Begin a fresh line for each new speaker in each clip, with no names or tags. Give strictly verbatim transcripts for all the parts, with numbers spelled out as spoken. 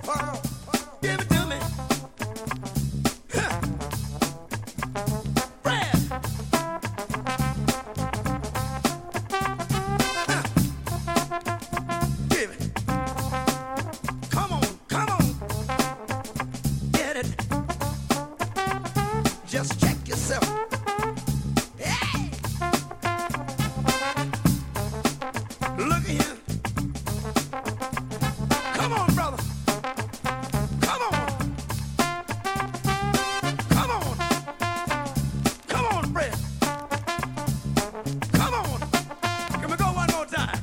Give it to me. Huh. Fred. Huh. Give it. Come on, come on. Get it. Just check yourself. Hey. Look at here. Come on, brother. Come on. Come on. Come on, Fred. Come on. Can we go one more time?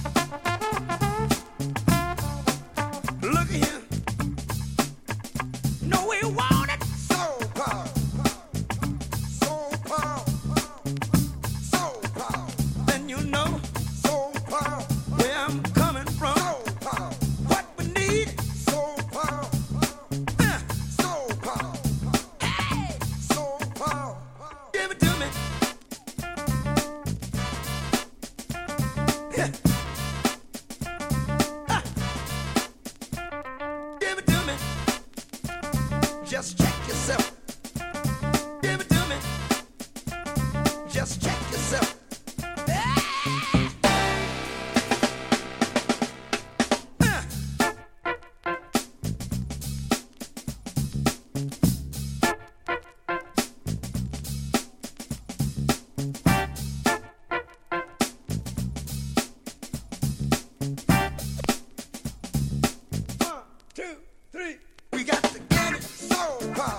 Look at here. No, we want it. Soul power. Soul power. Soul power. Then you know. Soul power. Where I'm coming from. Soul power. What we need. Soul power. Uh, Soul power. Hey. Soul power. Give it to me. Yeah. Ah. Give it to me. Just check yourself. Give it to me. Just check yourself. Uh. One, two, three. We got to get it. Soul power.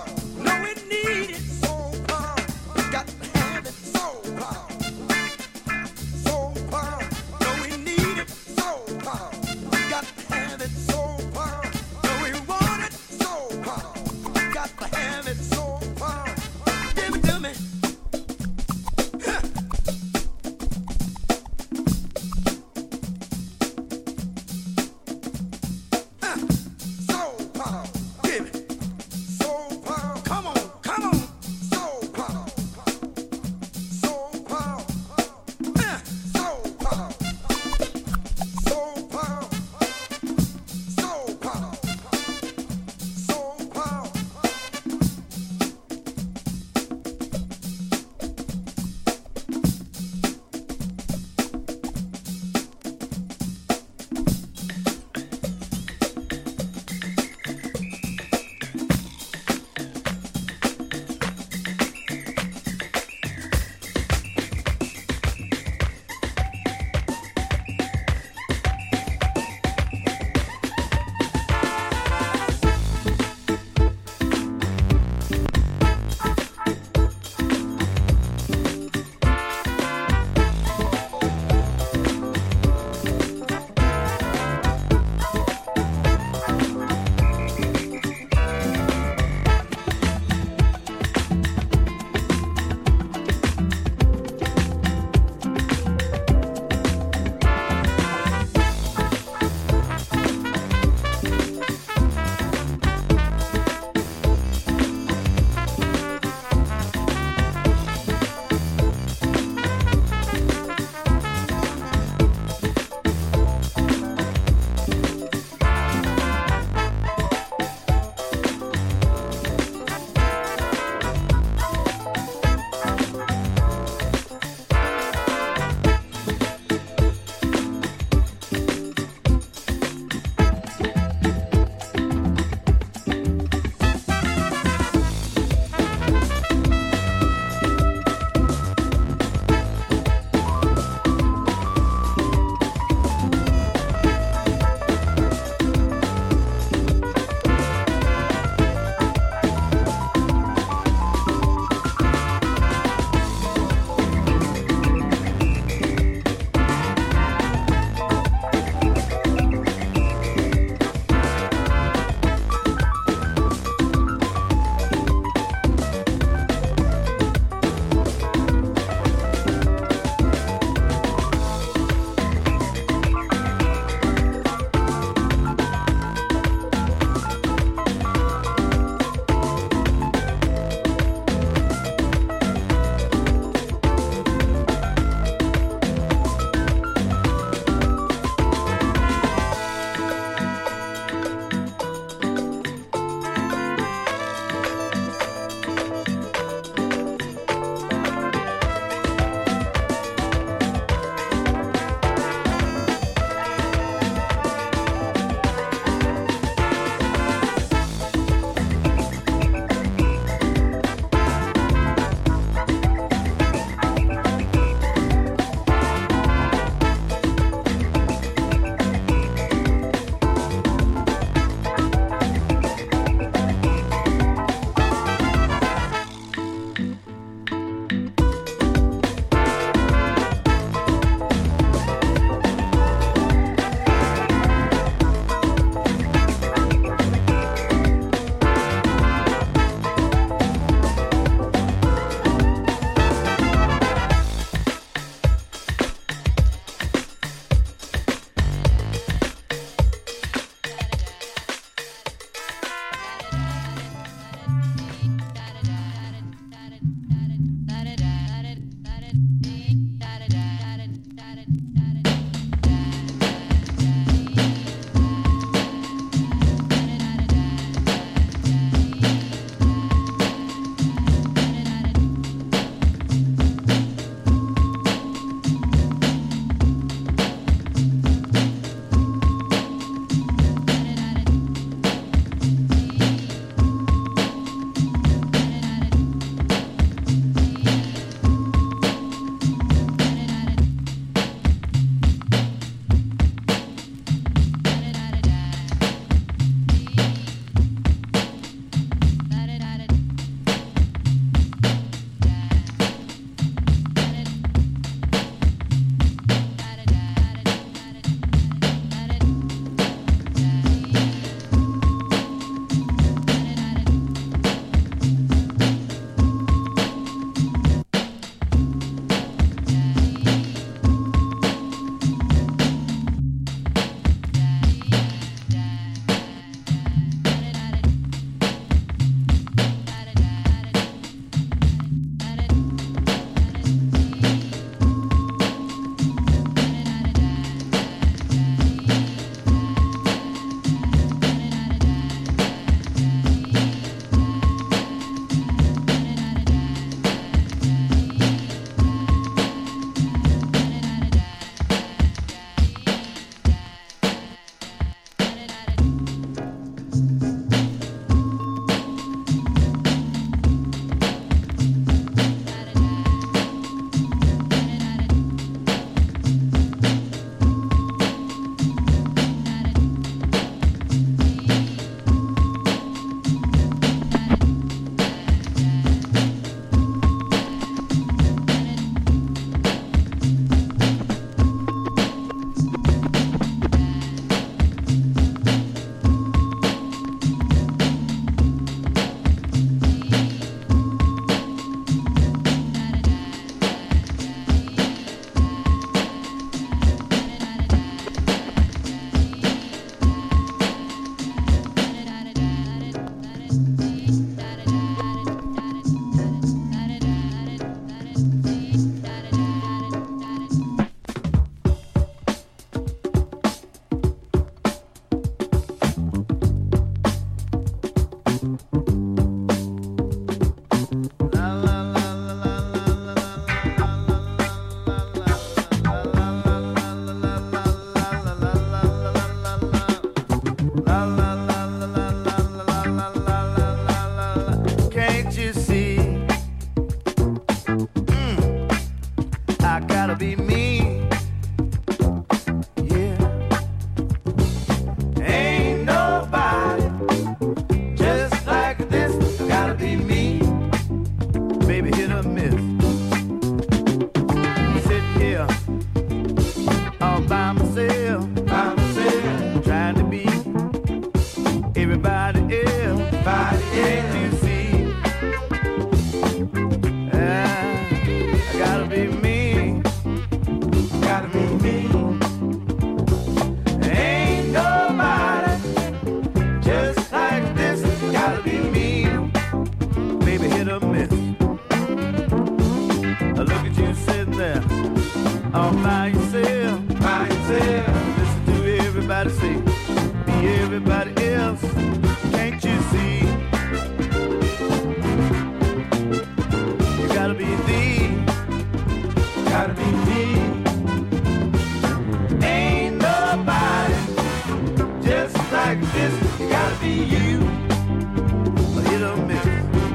like this, you gotta be you. A hit or miss.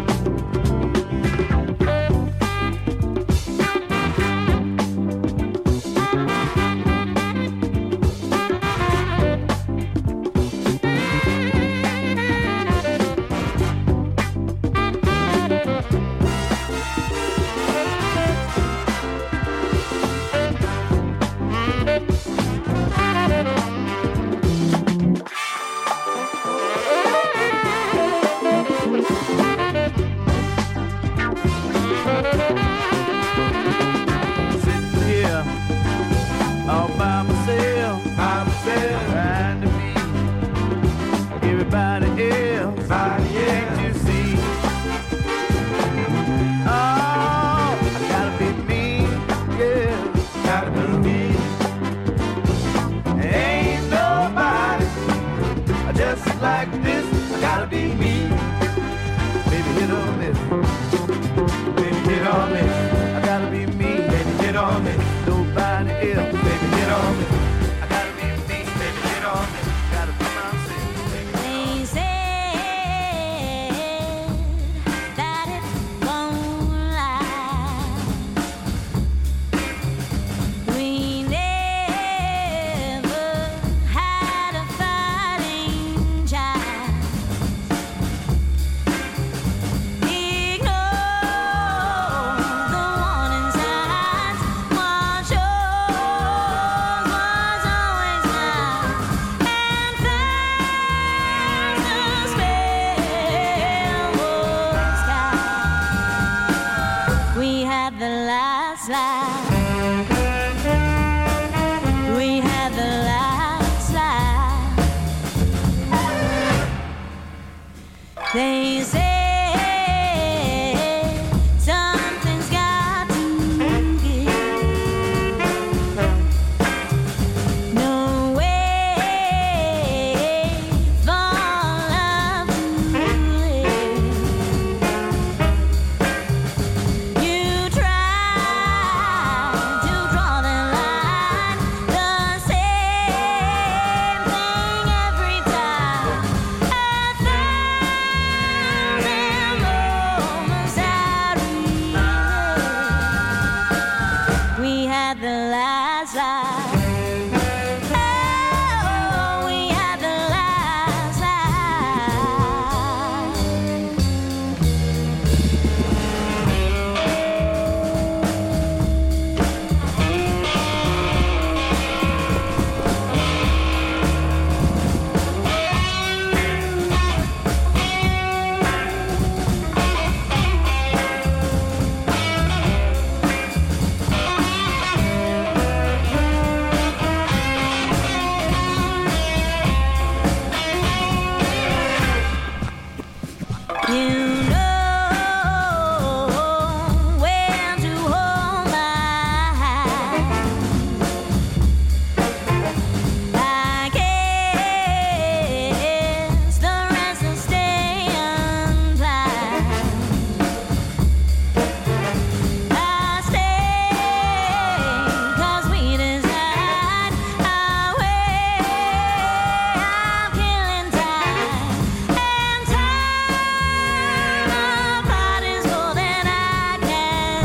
They say something's got to give. No way for love to live. You try to draw the line, the same thing every time. At we had the last laugh. Oh, we had the last laugh. You know when to hold my hand. I guess the rest will stay unplanned. I stay 'cause we decide our way. I'm killing time and time. Apart is more than I can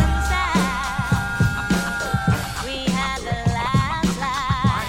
stand. We had the last laugh.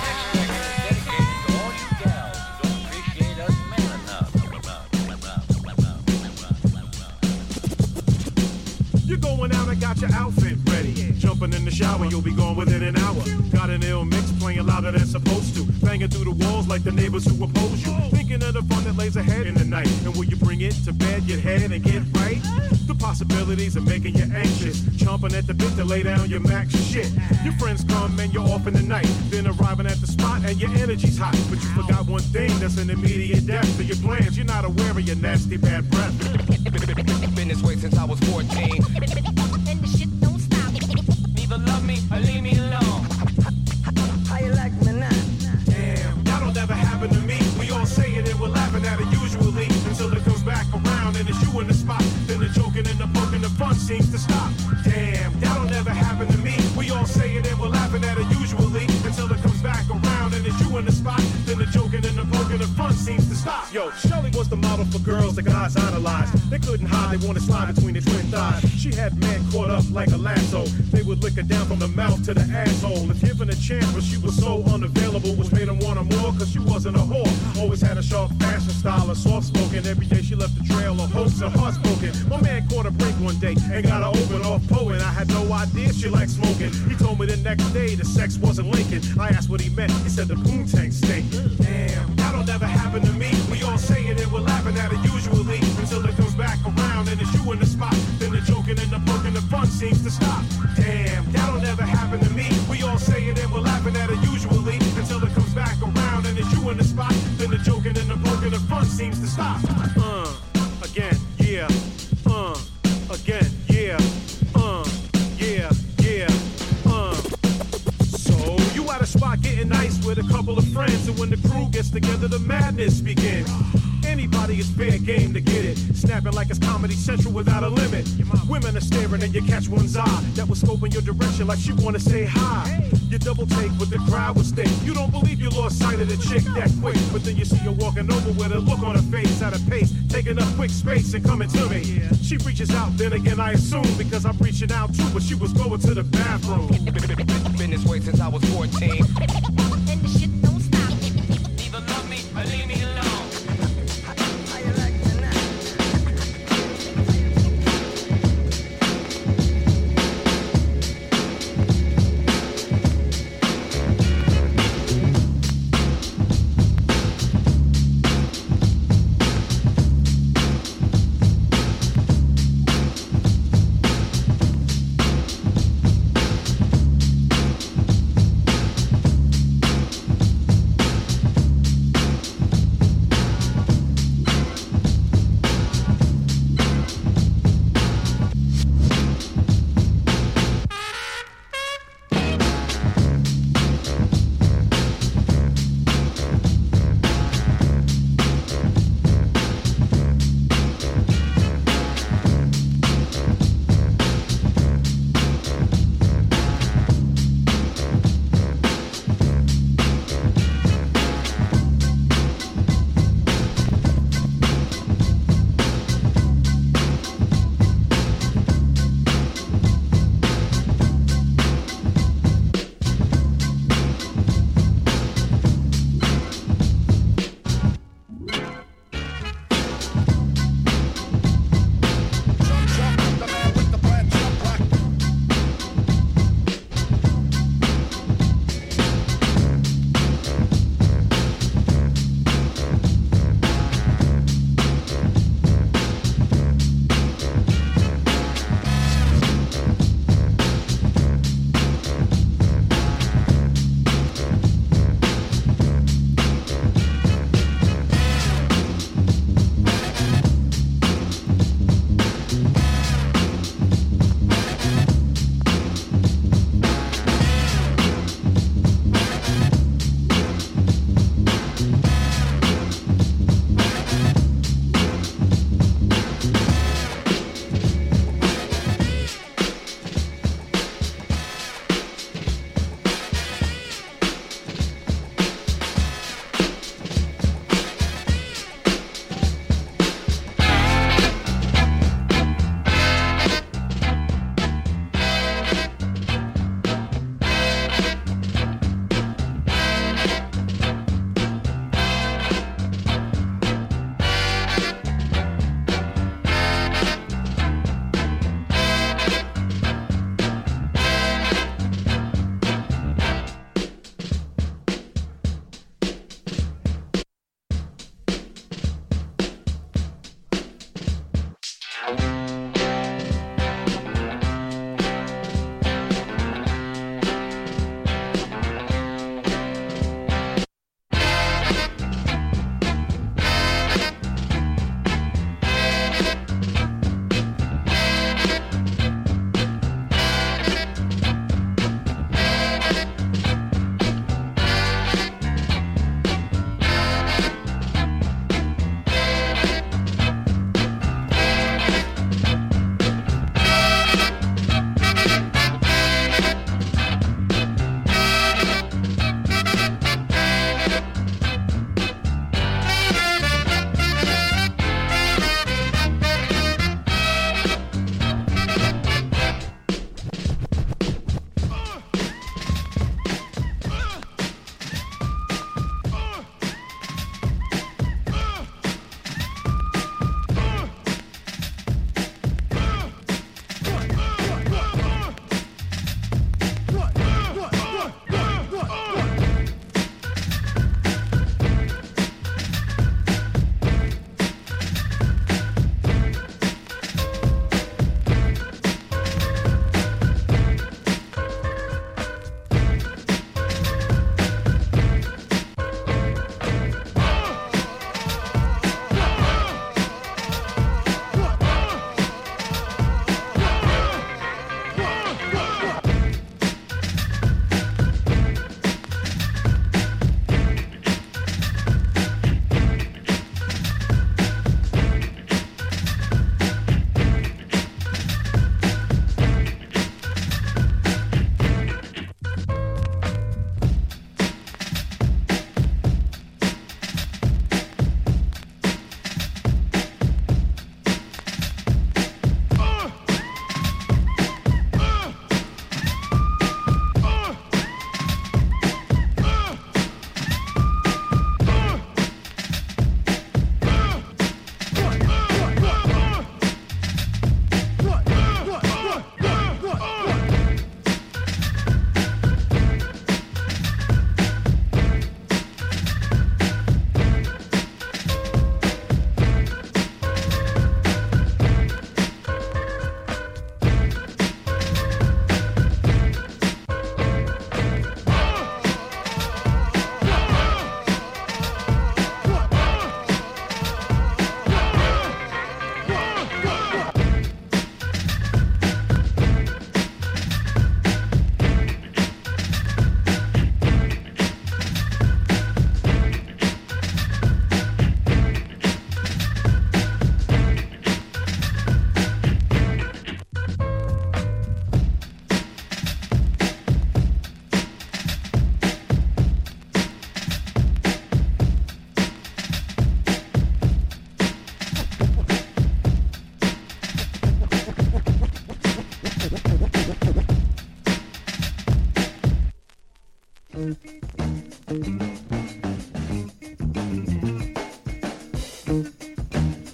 You're going out and got your outfit ready. Jumping in the shower, you'll be gone within an hour. Got an ill mix playing louder than supposed to. Banging through the walls like the neighbors who oppose you. Thinking of the fun that lays ahead in the night. And will you bring it to bed, get head and get right? The possibilities are making you anxious. Chomping at the bit to lay down your max shit. Your friends come and you're off in the night. Then arriving at the spot and your energy's hot. But you forgot one thing that's an immediate death to your plans. You're not aware of your nasty bad breath.
Been this way since I was fourteen.
And the shit don't stop.
Neither love me or leave me alone.
How you like me now?
Damn, that don't ever happen to me. We all say it and we're laughing at it usually. Until it comes back around and it's you in the spot. Then the joking and the poking, the fun seems to stop. Damn, that don't ever happen to me. We all say it and we're laughing at it usually. Until it comes back around and it's you in the spot. Then the joking and the poking, the fun seems to stop. Yo, Shelly was the model for girls that guys idolized. They couldn't hide, they wanted to slide between their twin thighs. She had men caught up like a lasso. They would lick her down from the mouth to the asshole. If given a chance, but she was so unavailable, which made them want her more, cause she wasn't a whore. Always had a sharp fashion style, a soft spoken. Every day she left a trail of hopes and heart spoken. My man caught a break one day and got her open off poet. I had no idea she liked smoking. He told me the next day the sex wasn't linking. I asked what he meant, he said the boom tank stink. Damn, that'll never happen to me. We all saying it, we're laughing at it usually, until it comes back around and it's you in the spot. Then the joking and the poking, the fun seems to stop. Damn, that'll never happen to me. We all saying it, we're laughing at it usually, until it comes back around and it's you in the spot. Then the joking and the poking, the fun seems to stop. Uh, again, yeah. Uh, again, yeah. Uh, yeah, yeah. Uh. So you at a spot getting nice with a couple of friends, and when the crew gets together, the madness begins. Anybody is fair game to get it. Snapping like it's Comedy Central without a limit. Women are staring and you catch one's eye that was scoping your direction like she wanna say hi. You double take what the crowd was think. You don't believe you lost sight of the chick that quick, but then you see her walking over with a look on her face at a pace, taking up quick space and coming to me. She reaches out, then again I assume, because I'm reaching out too, but she was going to the bathroom.
Been this way since I was fourteen.
And the shit don't stop.
Either love me or leave me alone.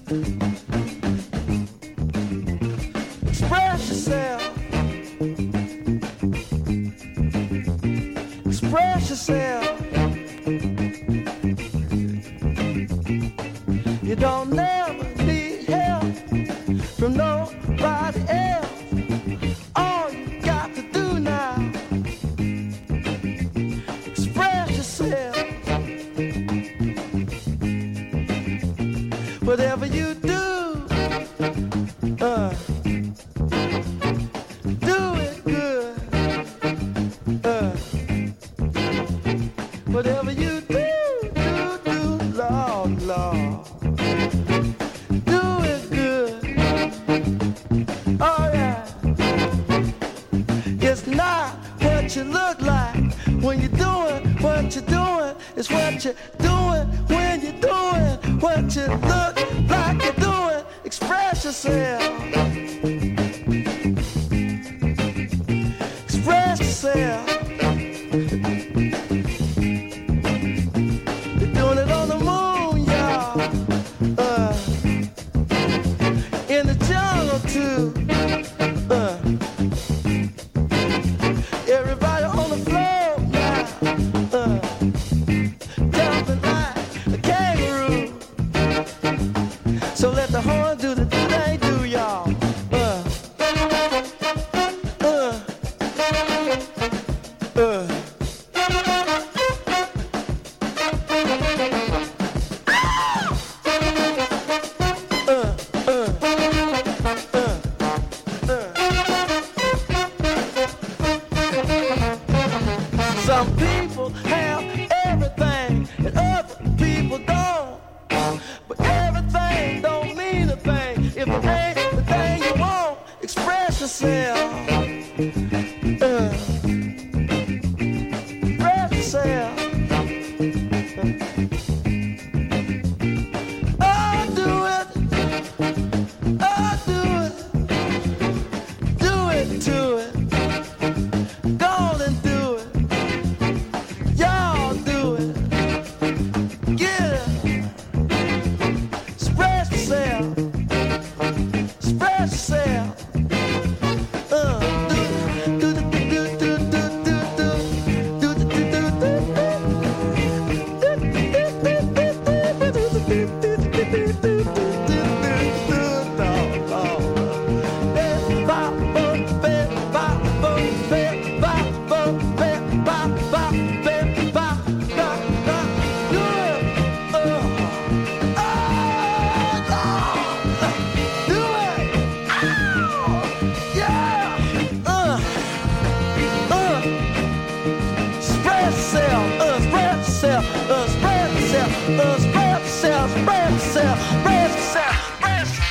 Express yourself. Express yourself. You don't never need help from nobody else. All you got to do now, express yourself. Whatever you do, uh, do it good. Uh, whatever you do, do, do, Lord, Lord. Do it good. Oh yeah. It's not what you look like when you're doing what you're doing. It's what you're doing when you're doing what you look like you're doing. Express yourself. Express yourself. You're doing it on the moon, y'all. Uh, in the jungle too. Uh, everybody on the floor now. Uh, jumping like a kangaroo. So let the horn do the do they do, y'all. Uh, uh, uh. Some people have everything and other people don't. But everything don't mean a thing if it ain't the thing you want. Express yourself. Uh, express yourself. Oh, do it. Oh, do it. Do it to it. Go on and do it. Y'all do it. Get it. Express yourself. Express yourself. Uh, do do do do do do do do do do do Uh, spread yourself, spread yourself, spread yourself, spread yourself.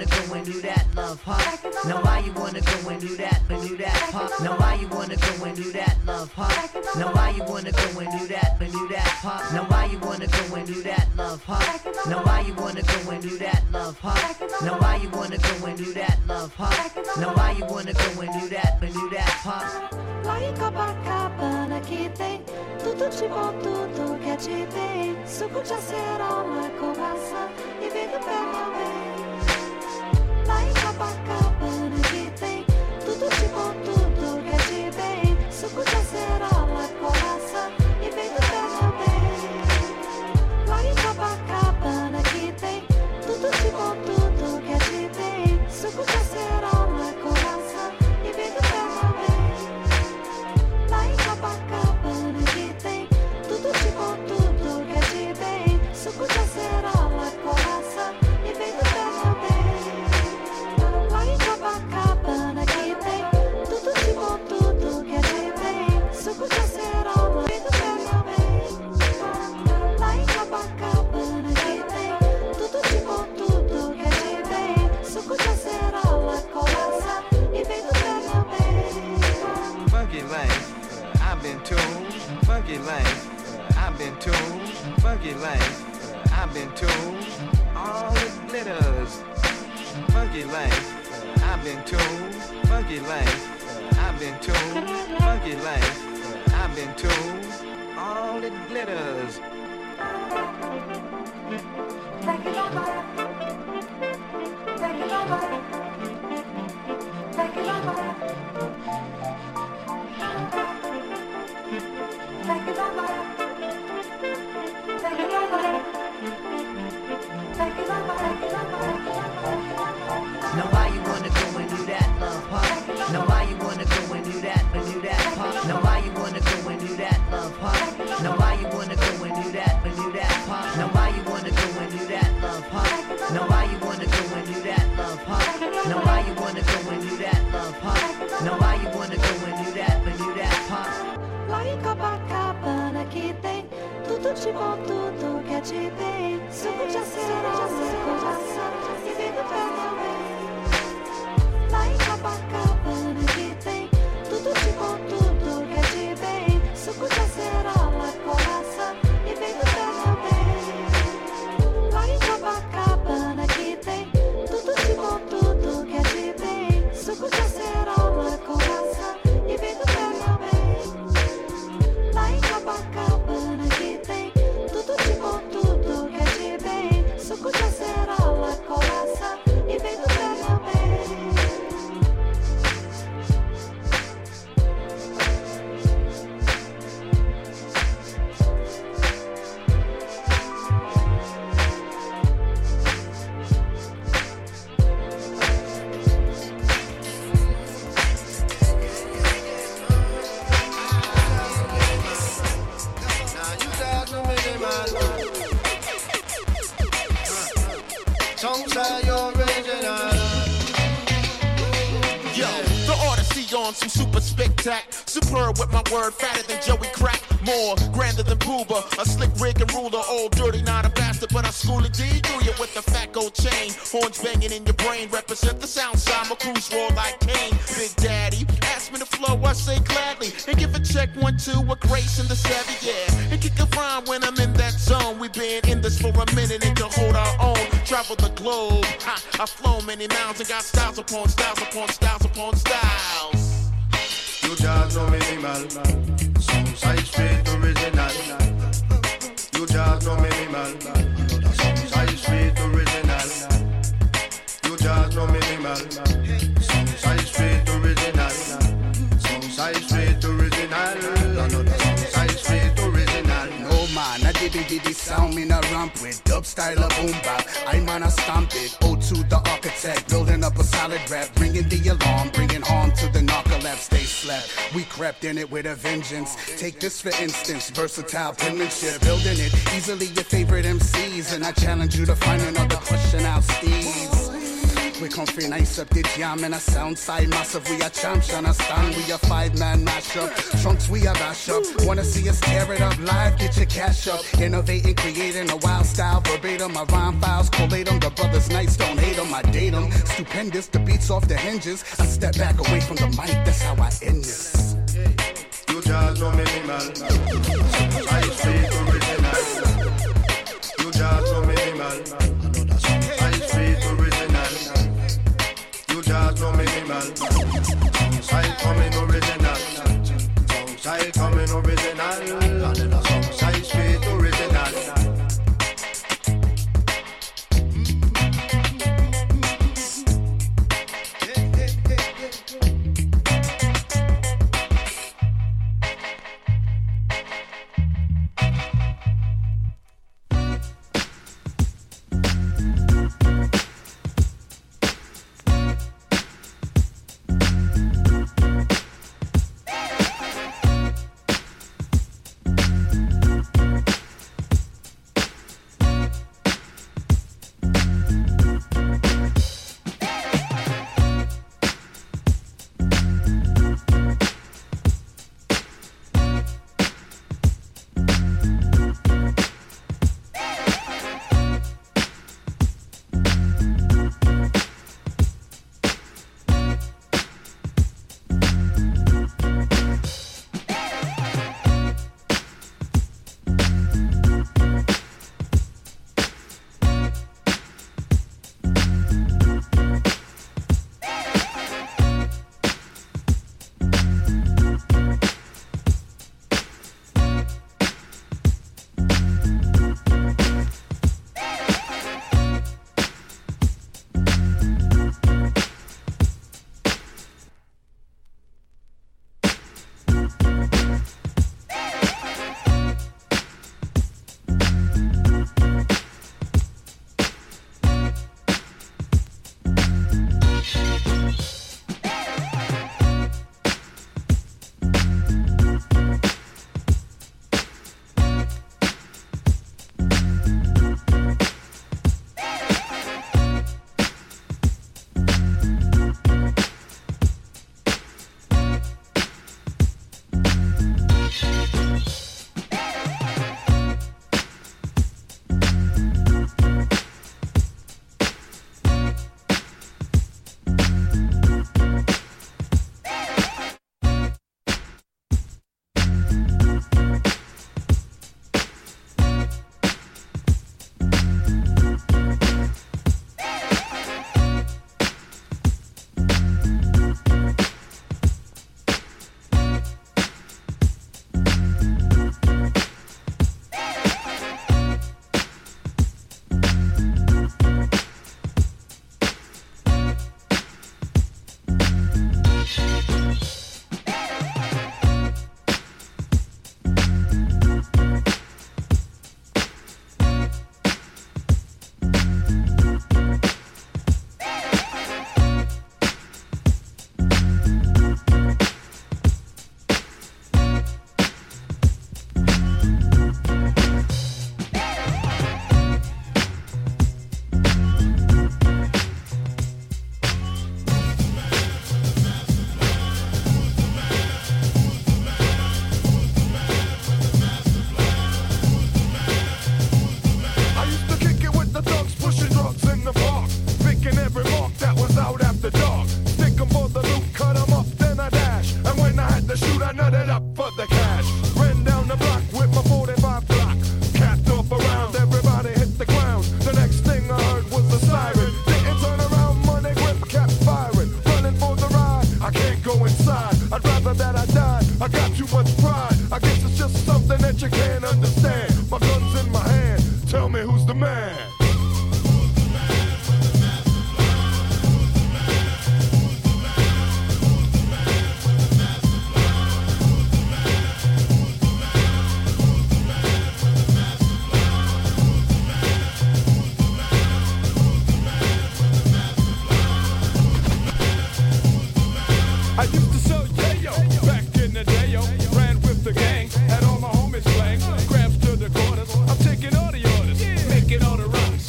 wanna go and do that, love, huh? Now why you wanna go and do that, and do that, huh? Now why you wanna go and do that, love, huh? Now why you wanna go and do that, and do that, huh? Now why you wanna go and do that, love, huh? Now why you wanna go and do that, love, huh? Now why you wanna go and do that, love, huh? Now why you wanna go and do that, and do that, huh?
Lá em Copacabana que tem tudo de bom, tudo que é de bem. Suco de acerola com maçã e vinho pega bem. Lá em Copacabana que tem tudo de bom, tudo que é de bem. Suco de acerola com maçã e vinho pega bem. Lá em Copacabana que tem tudo de bom, tudo que é de bem. Suco de acerola com maçã e vinho pega bem. Lá em Copacabana que tem tudo de bom, tudo que é de bem. Suco de acerola com maçã e vinho pega bem. Lá em Copacabana que tem tudo de bom, tudo que é de bem. Suco de acerola e vinho pega bem. Lá em Copacabana que tem tudo de bom, tudo que é de bem. Suco de acerola com maçã e vinho pega bem.
Funky life, I've been told. Funky life, I've been told. Funky life, I've been told. All it glitters. Funky life, I've been told. Funky life, I've been told. Funky life, I've been told. All it glitters.
Take it over. Take it over. Take it over. Take it over. Take it over. Take it over.
Now why you wanna go and do that, love, huh? Now why you wanna go and do that, and do that, huh? Now why you wanna go and do that, love, huh? Now why you wanna go and do that, and do that, huh? Now why you wanna go and do that, love, huh? Now why you wanna go and do that, love, huh? Now why you wanna go and do that, love, huh? Now why you wanna go and do that, and do that, huh?
Lá em Copacabana que tem tudo de bom, tudo que é de bem. Suco de acerola com maçã e vinho pega bem. Lá em Copacabana que tem tudo de bom, tudo que é de bem. Suco de acerola com maçã e vinho pega bem. Lá em Copacabana que tem tudo de bom, tudo que é de bem. Suco de acerola com maçã e vinho pega bem. Lá em Copacabana que tem tudo de bom, tudo que é de bem. Suco de acerola com maçã e vinho pega bem.
Songs are original.
Yo, the Odyssey on some super spectac. Superb with my word, fatter than Joey Crack. More grander than Booba, a slick rig and ruler. Old dirty, not a bastard, but I school it D. Do you with the fat gold chain? Horns banging in your brain. Represent the sound side, my cruise roll like Kane. Big Daddy, ask me to flow, I say gladly. And give a check one, two, with grace in the savvy, yeah. And kick a rhyme when I'm in that zone. We've been in this for a minute and can hold our own. Travel the globe, ha, I've flown many miles and got styles upon styles upon styles upon styles.
You just know minimal, some size straight original. You just know minimal, some size straight original. You just know minimal, some size straight original. Some size straight original, another some size straight original.
No man, I diddy diddy sound in a ramp with dub style of boom bap. I man I stamp it. O two the architect, building up a solid rap, ringing the alarm, bringing harm to the narcolepsy. They slept, we crept in it with a vengeance. Take this for instance, versatile penmanship, building it easily your favorite M Cs, and I challenge you to find another question out, Steve's. we come free nice up the jam and a sound side massive. We a champion, a stand, we a five man mashup. Trunks we a bash up. Wanna see us tear it up live? Get your cash up. Innovating, creating a wild style verbatim. My rhyme files collate them. The brothers nice, don't hate them. I date them. Stupendous, the beats off the hinges. I step back away from the mic. That's how I end this.
You just know minimal. I speak original. You just know minimal. I speak original. You just know minimal. I coming original. I coming original. I speak original.
Taking all the orders, making all the runs.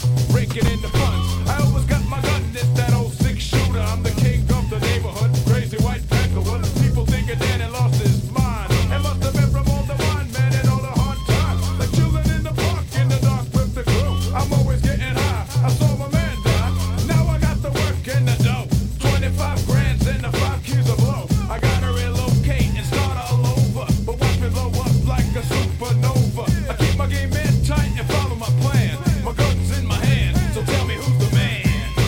over. I keep my game man tight and follow my plan. My gun's in my hand, so tell me who's the man.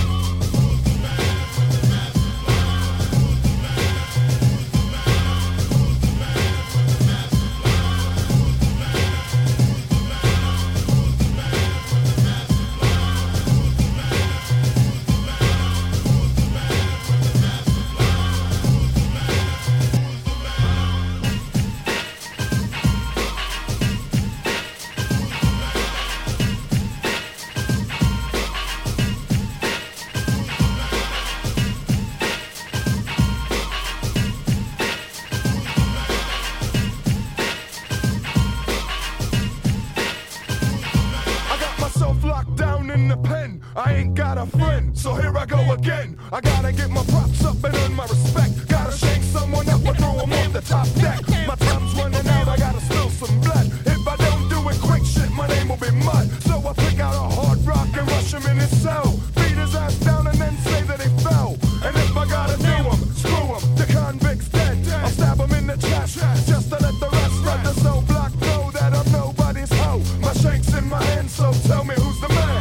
I ain't got a friend, so here I go again. I gotta get my props up and earn my respect. Gotta shake someone up or throw them off the top deck. My time's running out, I gotta spill some blood. If I don't do it quick, shit, my name will be mud. So I pick out a hard rock and rush him in his cell. Beat his ass down and then say that he fell. And if I gotta do him, screw him, the convict's dead. I'll stab him in the chest, just to let the rest let the cell block know that I'm nobody's hoe. My shank's in my hand, so tell me who's the man.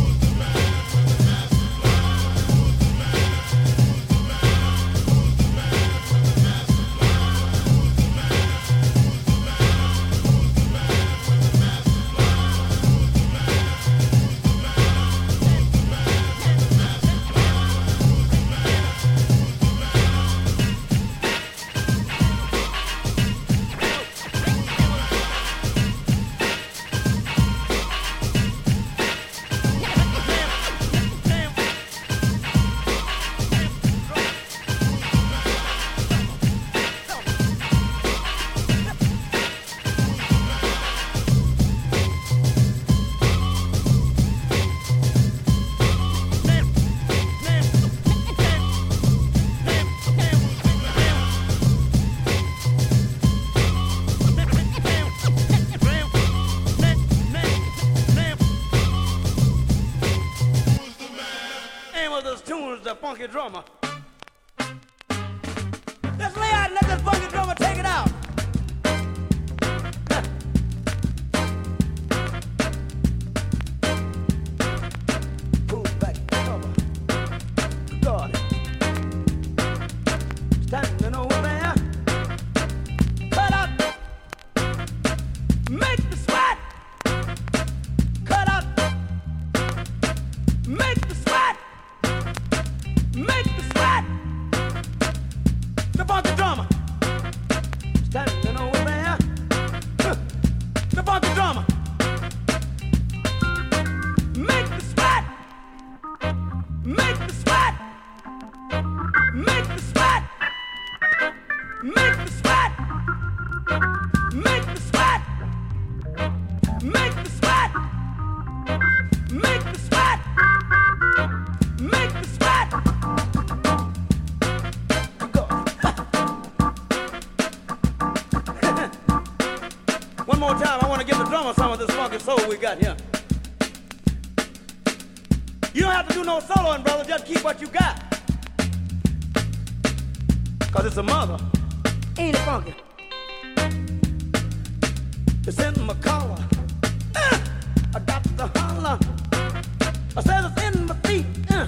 Funky drummer. Let's lay out and let this funky drummer take it out. Pull back the cover. Got it. Standing over there. Cut out. Make the sweat. Cut out. Make the sweat. Make the sweat. The funky drummer standing over there. The funky drummer. Make the sweat. Make the sweat. Make the sweat. Make the sweat. Make the sweat. Make the sweat. Make the sweat. Make the sweat. One more time, I want to give the drummer some of this funky soul we got here. You don't have to do no soloing, brother, just keep what you got. Cause it's a mother. Ain't it funky? It's in my collar. Uh, I got to holler. I said it's in my feet. Uh.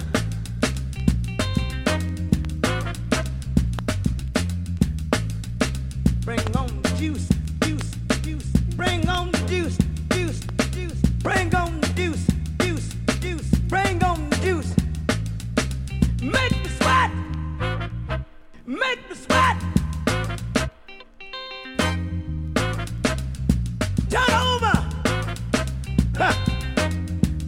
Bring on the juice, juice, juice. Bring on the juice, juice, juice. Bring on the juice, juice, juice. Bring on the juice. Make the sweat. Make the sweat. Turn over. Huh.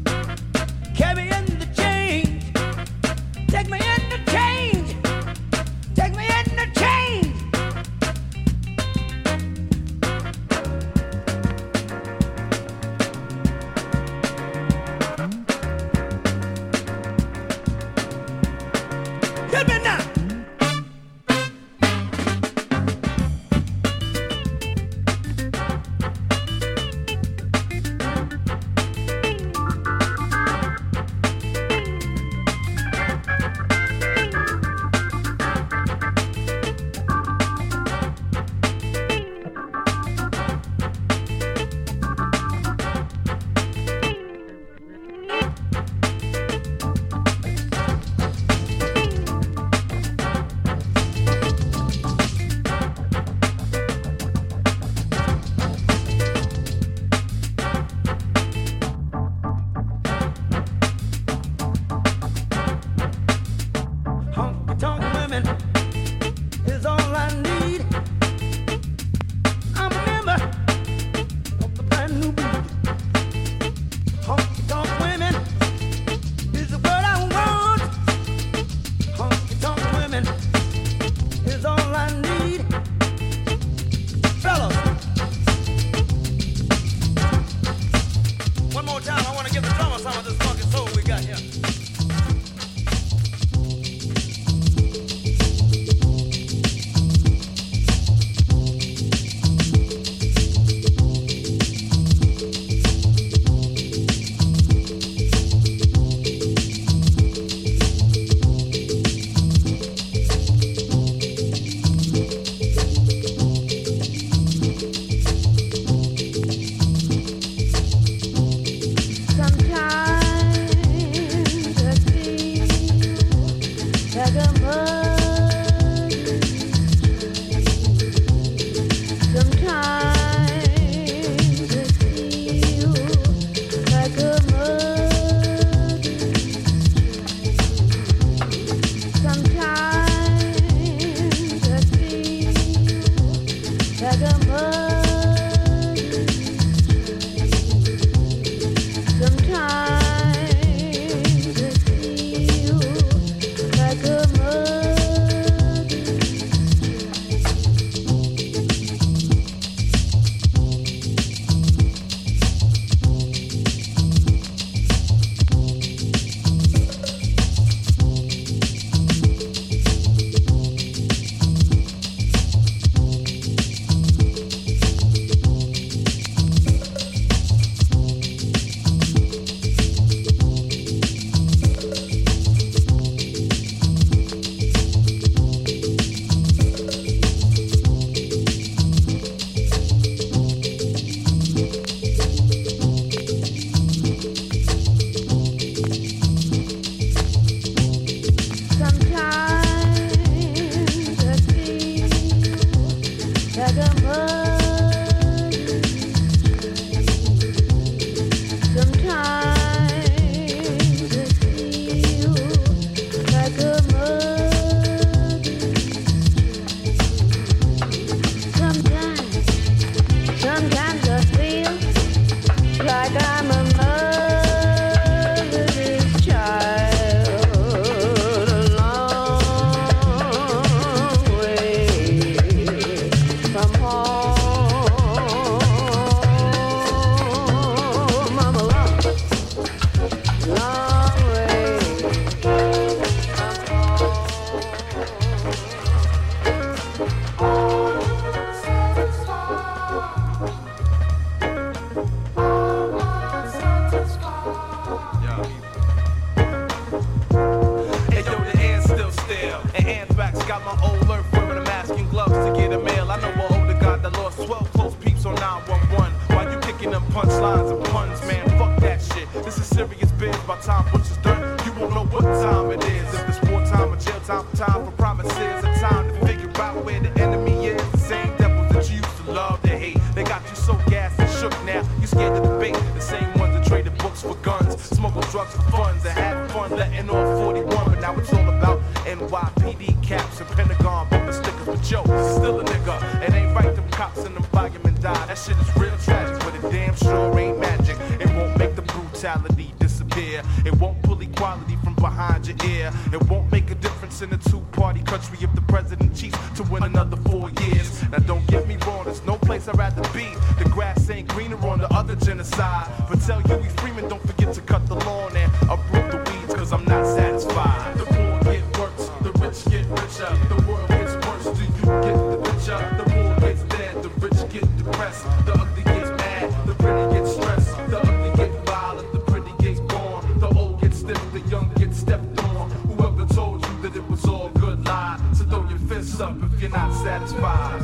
making them punchlines and puns, man. Fuck that shit. This is serious biz. By time Butcher's done, you won't know what time it is. If it's wartime or jail time, time for promises, a time to figure out where the enemy is. The same devils that you used to love to hate. They got you so gassed and shook now. You scared to debate. The same ones that traded books for guns, smuggle drugs for funds, and had fun letting off forty-one. But now it's all about N Y P D caps and Pentagon bumper stickers. But yo, still a nigga. It ain't right, them cops and them firemen die. That shit is real tragic, but it damn sure ain't magic. It won't make the brutality disappear. It won't pull equality from behind your ear. It won't make a difference in a two-party country if the president cheats to win another four years. Now don't get me wrong, there's no place I'd rather be. The grass ain't greener on the other genocide. But tell Huey Freeman, don't forget to cut the lawn and uproot the weeds, cause I'm not satisfied. The poor get worse, the rich get richer. The world gets worse, do you get the picture? The poor gets dead, the rich get depressed. The ugly gets mad, the pretty get stressed. The ugly get violent, the pretty gets gone. The old get stiff, the young get stepped on. Whoever told you that it was all good lie. So throw your fists up if you're not satisfied.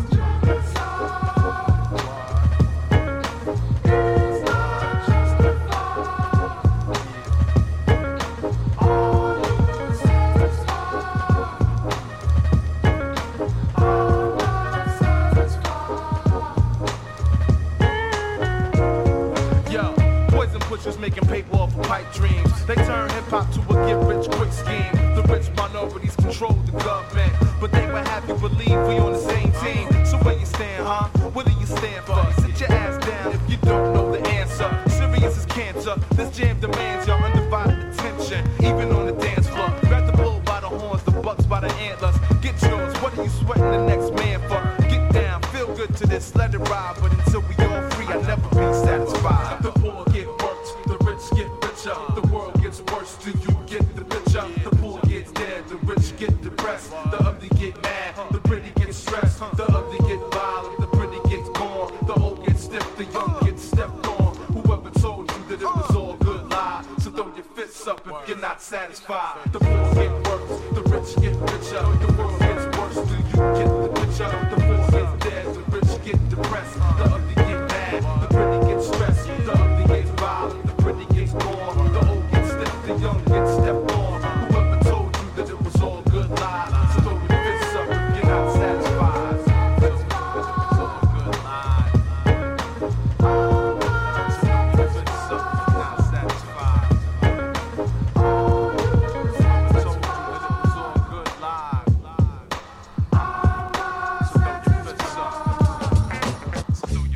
Pushers making paper off of pipe dreams. They turn hip-hop to a get-rich-quick scheme. The rich minorities control the government, but they would have you believe we on the same team. So where you stand, huh? What do you stand for? Sit your ass down if you don't know the answer. Serious as cancer. This jam demands your undivided attention, even on the dance floor. Grab the bull by the horns, the bucks by the antlers. Get yours. What are you sweating the next man for? Get down, feel good to this, let it ride. But until we all free, I'll never be satisfied. The poor get get richer, the world gets worse, do you get the picture? The poor gets dead, the rich get depressed, the ugly get mad, the pretty get stressed, the ugly get violent, the pretty gets gone, the old gets stiff, the young get stepped on. Whoever told you that it was all good lie, so throw your fists up if you're not satisfied. The poor get worse, the rich get richer, the world gets worse, do you get the picture? The poor gets dead, the rich get depressed, the ugly get mad, the pretty get stressed, the ugly gets violent, the pretty gets gone, the old gets stiff, the young get stepped on. Whoever told you that it was all good lie, so throw your fists up if you're not satisfied. It was all good lie. So throw your fists up if you're not satisfied. Told you that it was all good lie. So throw your fists up. So throw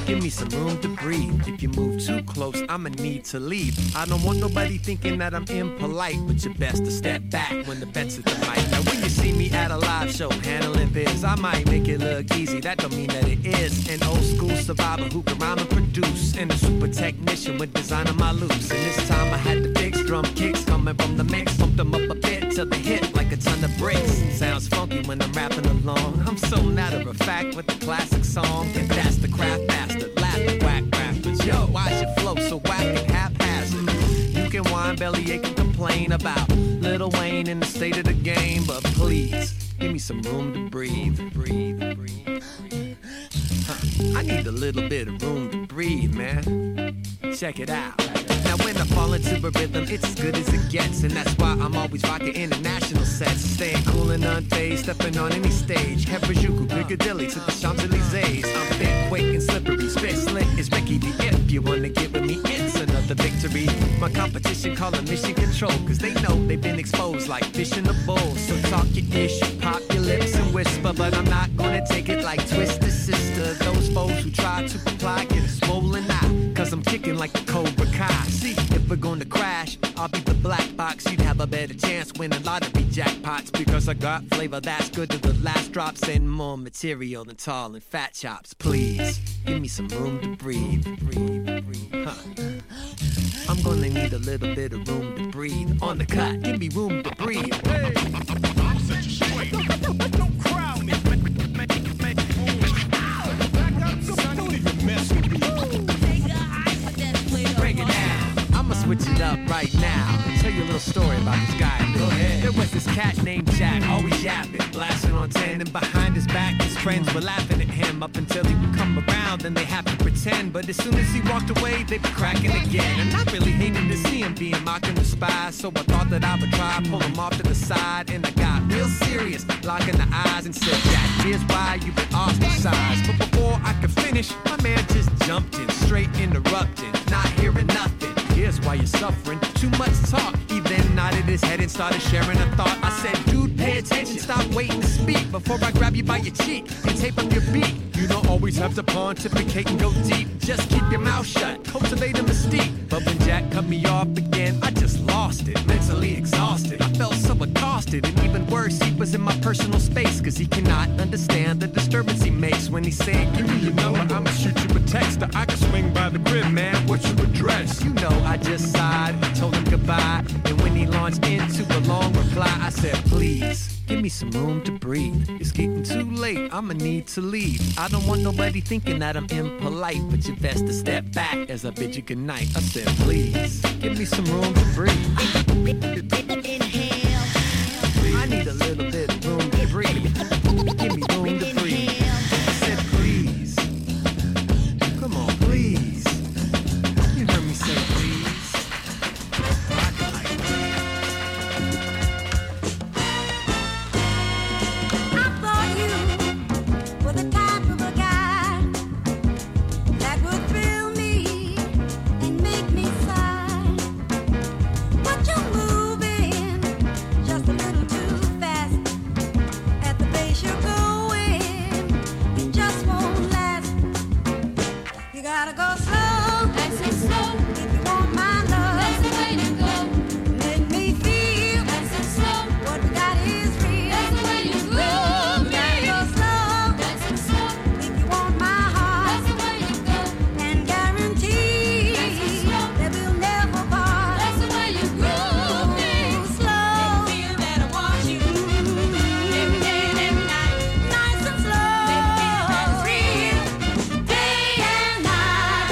Give me some room to breathe. If you move too close, I'ma need to leave. I don't want nobody thinking that I'm impolite, but you're best to step back when the bet's at the mic. Now when you see me at a live show handling biz, I might make it look easy, that don't mean that it is. An old school survivor who can rhyme and produce, and a super technician with design on my loops. And this time I had to fix drum kicks coming from the mix, pumped them up a bit till they hit like a ton of bricks. Sounds funky when I'm rapping along. I'm so matter of fact with the classic song, and that's the craft master. Laughing whack rappers, yo, why's your flow so whack and haphazard? You can whine, bellyache, and complain about Lil Wayne in the state of the game, but please give me some room to breathe, breathe, breathe, breathe. Huh. I need a little bit of room to breathe, man. Check it out. Now when I fall into a rhythm, it's as good as it gets, and that's why I'm always rocking international sets. Staying cool and unfazed, stepping on any stage. Harajuku, Piccadilly to the Champs-Élysées. I'm thick, quick, and slippery. Spit slick is Ricky D. If you wanna get with me, it's another victory. My competition call it mission control, cause they know they've been exposed like fish in a bowl. So talk your ish, pop your lips and whisper, but I'm not gonna take it like Twister Sister. Those foes who try to comply get a swollen eye, cause I'm kicking like the Cobra Kai. See, if we're gonna crash, I'll be the black box. You'd have a better chance winning lottery jackpots, because I got flavor that's good to the last drops, and more material than tall and fat chops. Please, give me some room to breathe, breathe, breathe, huh. I'm gonna need a little bit of room to breathe. On the cut, give me room to breathe. Hey, I'll set you straight. Don't, don't crowd me. Back up, son, don't even mess with me. Break it down. I'ma switch it up right now and tell you a little story about this guy. Go ahead. There was this cat named Jack, always yapping, blasting on ten, and behind his back his friends were laughing at him up until he would come around. Then they have to pretend, but as soon as he walked away, they be cracking again. And I really hated to see him being mocked and despised, so I thought that I would try pull him off to the side. And I got real serious, locking the eyes, and said, Jack, here's why you've been ostracized. But before I could finish, my man just jumped in, straight interrupting, not hearing nothing. Here's why you're suffering, too much talk. He then nodded his head and started sharing a thought. I said, dude, pay attention, stop waiting to speak before I grab you by your cheek and tape up your beat. You don't always have to pontificate and go deep. Just keep your mouth shut, cultivate a mystique. But when Jack cut me off again, I just lost it, mentally exhausted. I felt so accosted, and even worse, he was in my personal space, cause he cannot understand the disturbance he makes when he's saying, give me your number, I'ma shoot you a text, or I can swing by the crib, man, what's your address? You know, I just sighed, told him goodbye, and when he launched into a long reply, I said, please, give me some room to breathe. It's getting too late, I'ma need to leave. I don't want nobody thinking that I'm impolite, but you're best to step back as I bid you goodnight. I said, please, give me some room to breathe. Inhale. I need a little bit of room to breathe. Give me room to breathe. I said, please. Come on, please. You heard me say please. I can like
I thought you were the type of a guy that would fill me and make me sigh. But you're moving just a little too fast. At the pace you're going, it just won't last. You gotta go slow, nice and slow. If you want my love, that's the way to go. Make me feel nice and slow. What we got is real. That's the way you groove me. You gotta go slow, nice and slow. If you want my heart, that's the way you go. And guarantee that we'll never part. That's the way you groove me. Slow, make me feel that I want you every day and every night. Nice and slow, make me feel that it's real. Day and night.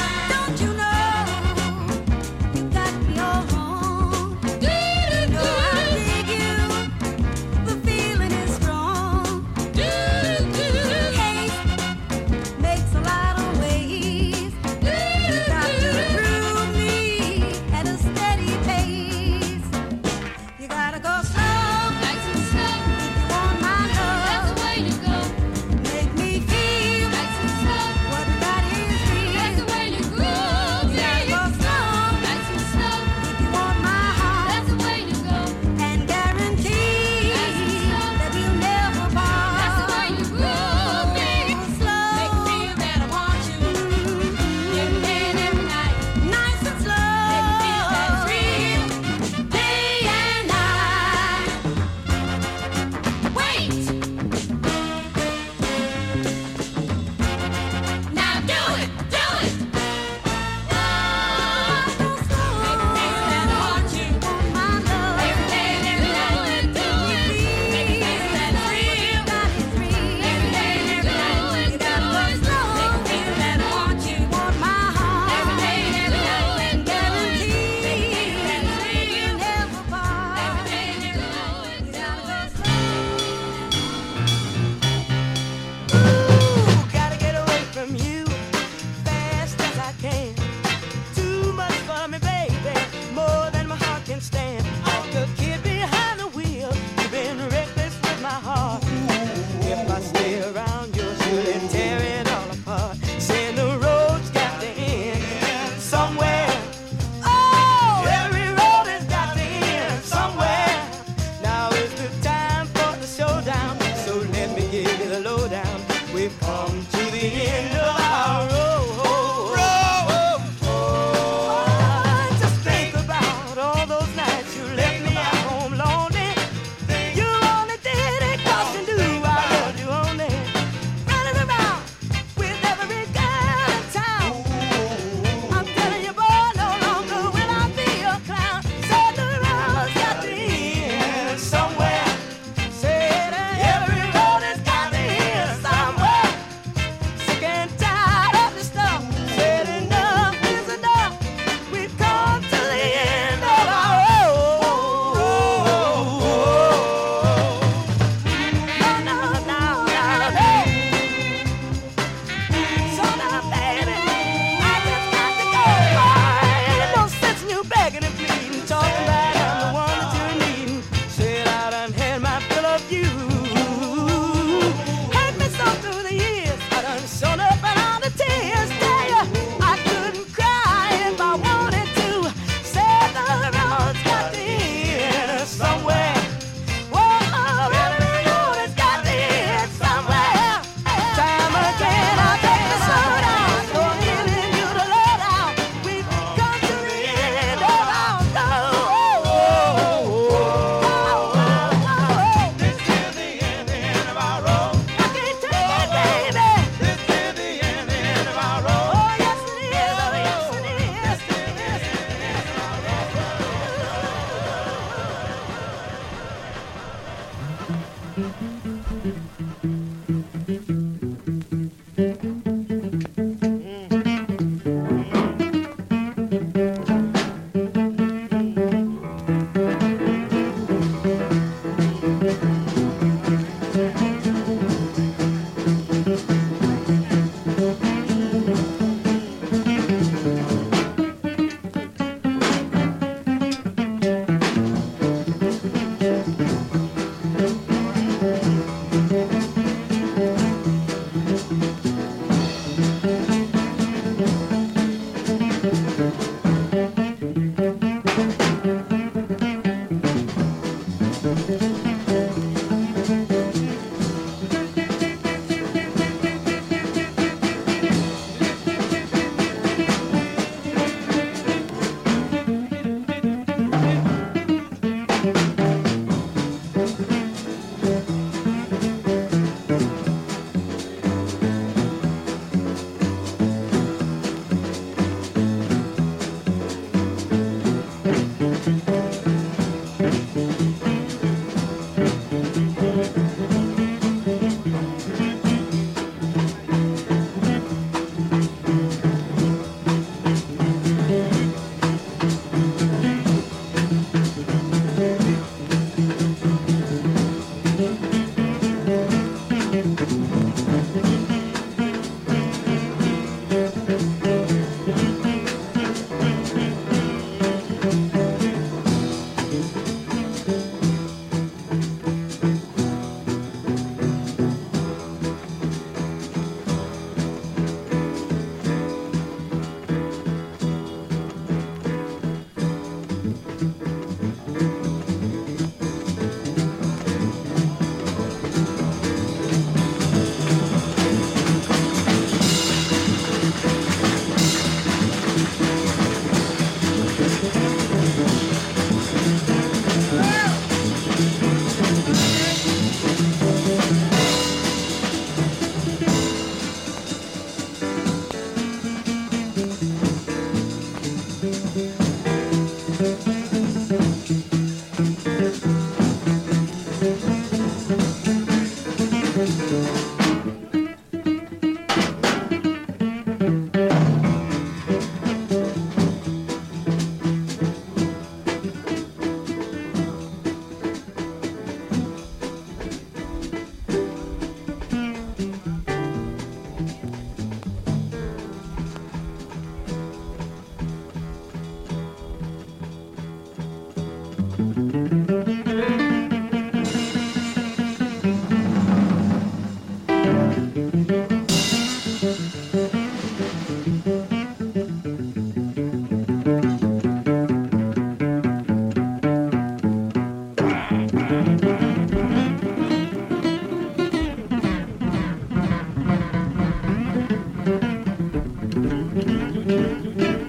Thank you.